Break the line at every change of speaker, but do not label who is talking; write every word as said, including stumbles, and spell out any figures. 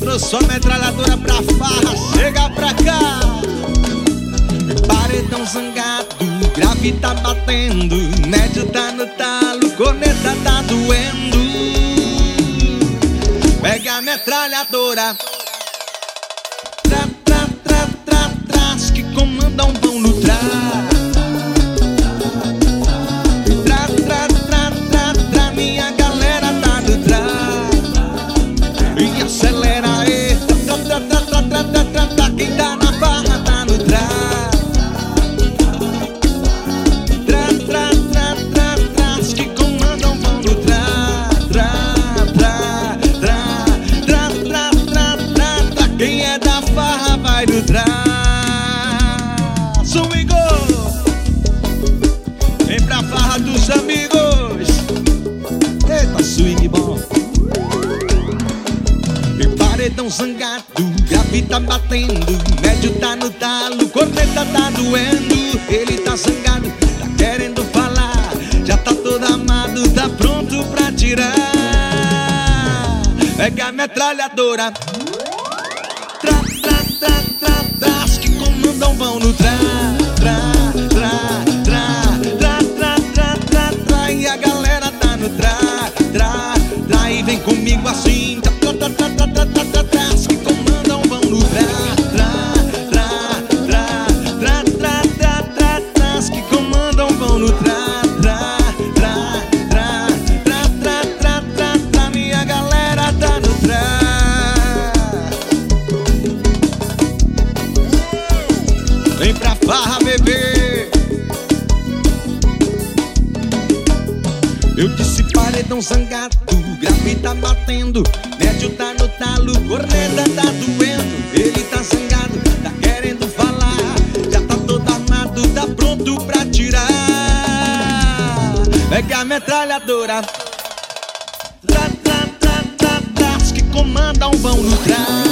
trouxe a metralhadora pra farra, chega pra cá. Paredão zangado, grave tá batendo, médio tá no talo, corneta tá doendo. Pega a metralhadora, tra, tra, tra, tra, traz, que comandam vão no trás. Tra, tra, tra, tra, tra, minha galera tá no trás. E acelera aí, tra, tra, tra, tra, tra, tra, tra, tra, quem tá na barra tá no trás. Tra, tra, tra, tra, traz, que comandam vão no trás. Tra, tra, tra, tra, tra, tra, tra, tra, quem é da farra vai no trás. Swingo, vem pra farra dos amigos. Eita, swing bom. E paredão zangado, grave tá batendo, médio tá no talo, corneta tá doendo. Ele tá zangado, tá querendo falar, já tá todo amado, tá pronto pra tirar. Pega a metralhadora, tra, tra, tra, tra, traz, que comandam vão no tra, tra, tra, tra, tra, tra, tra, tra, tra, e a galera tá no tra, tra, tra, e vem comigo assim, tra, tra, tra, tra, tra, tra, tra, traz, que comandam vão no tra, tra, tra, tra, tra, tra, tra, tra, traz, que comandam vão no tra, tra, tra, tra, tra, tra, tra, tra, tra, minha galera tá no tra. Vem pra farra, bebê. Eu disse paredão zangado, grave tá batendo, médio tá no talo, corneta tá doendo. Ele tá zangado, tá querendo falar, já tá todo armado, tá pronto pra tirar. Pega a metralhadora, tra, tra, tra, tra, tra, que comandam vão no tra.